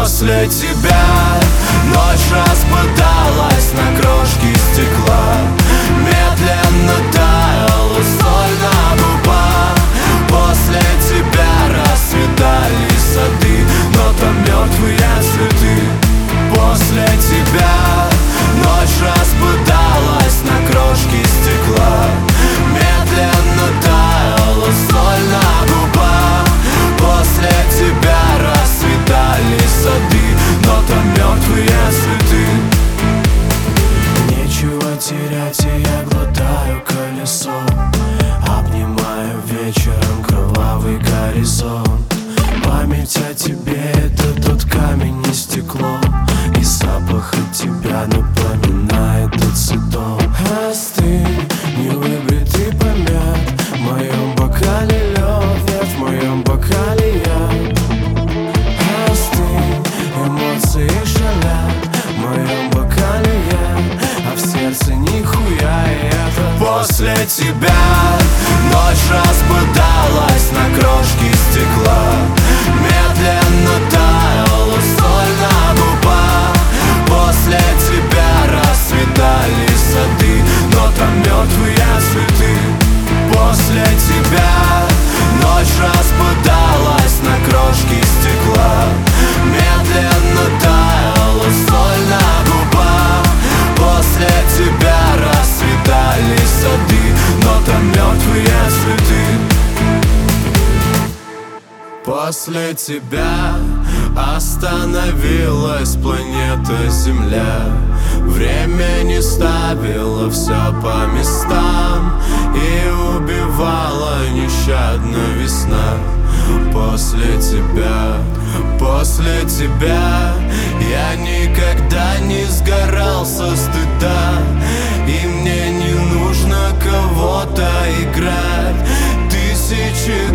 После тебя ночь распадалась на крошки стекла. Медленно таяла соль на губах. После тебя расцветали сады, но там мертвые цветы. После тебя ночь распадалась на крошки стекла. Медленно таяла соль на губах. После тебя расцветали сады, но там мертвые цветы. Нечего терять, и я глотаю колесо. Обнимаю вечером кровавый горизонт. Память о тебе — это тот камень и стекло, и запах от тебя напоминает ацетон. Остынь, невыбритый помят, в моем бокале лед, нет, в моем бокале яд. Остынь, эмоции шалят, в моем бокале яд, а в сердце нихуя, и это после тебя ночь распадалась на крошки стекла. Медленно таяла соль на губах. После тебя расцветали сады, но там мертвые цветы. После тебя ночь распадалась на крошки стекла. Медленно таяла соль на губах. После тебя расцветали сады, но там мертвые цветы. После тебя остановилась планета Земля. Время не ставило все по местам и убивала нещадно весна. После тебя я никогда не сгорал со стыда, и мне не нужно кого-то играть. Тысячи